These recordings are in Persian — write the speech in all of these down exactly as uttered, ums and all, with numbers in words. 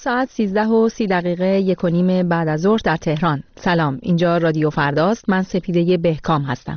ساعت سیزده و سی دقیقه یک و نیم بعد از ظهر در تهران. سلام، اینجا رادیو فرداست. من سپیده بهکام هستم.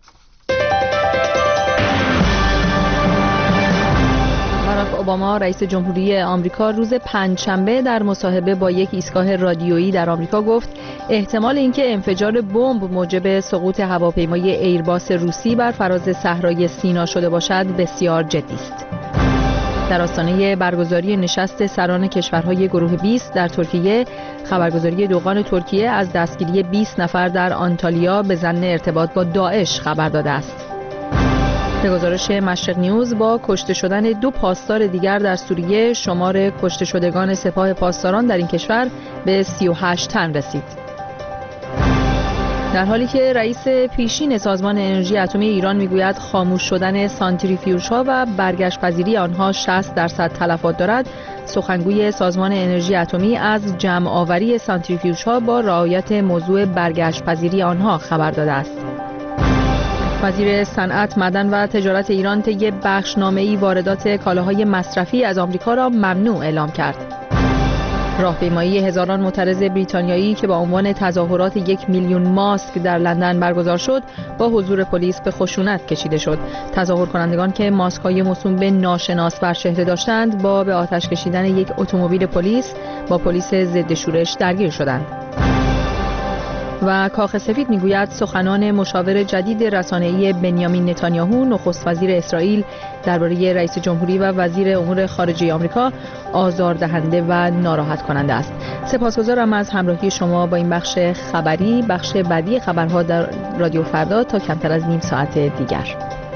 باراک اوباما رئیس جمهوری آمریکا روز پنجشنبه در مصاحبه با یک ایستگاه رادیویی در آمریکا گفت احتمال اینکه انفجار بمب موجب سقوط هواپیمای ایرباس روسی بر فراز صحرای سینا شده باشد بسیار جدی است. در آستانه برگزاری نشست سران کشورهای گروه بیست در ترکیه، خبرگزاری دوغان ترکیه از دستگیری بیست نفر در آنتالیا به ظن ارتباط با داعش خبر داده است. به گزارش مشرق نیوز، با کشته شدن دو پاسدار دیگر در سوریه، شمار کشته شدگان سپاه پاسداران در این کشور به سی و هشت تن رسید. در حالی که رئیس پیشین سازمان انرژی اتمی ایران میگوید خاموش شدن سانتریفیوژها و برگشت پذیری آنها شصت درصد تلفات دارد، سخنگوی سازمان انرژی اتمی از جمع آوری سانتریفیوژها با رعایت موضوع برگشت پذیری آنها خبر داده است. وزیر صنعت، معدن و تجارت ایران طی بخشنامه‌ای واردات کالاهای مصرفی از آمریکا را ممنوع اعلام کرد. راهپیمایی هزاران معترض بریتانیایی که با عنوان تظاهرات یک میلیون ماسک در لندن برگزار شد، با حضور پلیس به خشونت کشیده شد. تظاهر کنندگان که ماسک‌های موسوم به ناشناس بر چهره داشتند، با به آتش کشیدن یک اتومبیل پلیس با پلیس ضد شورش درگیر شدند. و کاخ سفید میگوید سخنان مشاور جدید رسانه‌ای بنیامین نتانیاهو، نخست وزیر اسرائیل، درباره رئیس جمهوری و وزیر امور خارجه آمریکا آزاردهنده و ناراحت کننده است. سپاسگزارم از همراهی شما با این بخش خبری. بخش بعدی خبرها در رادیو فردا تا کمتر از نیم ساعت دیگر.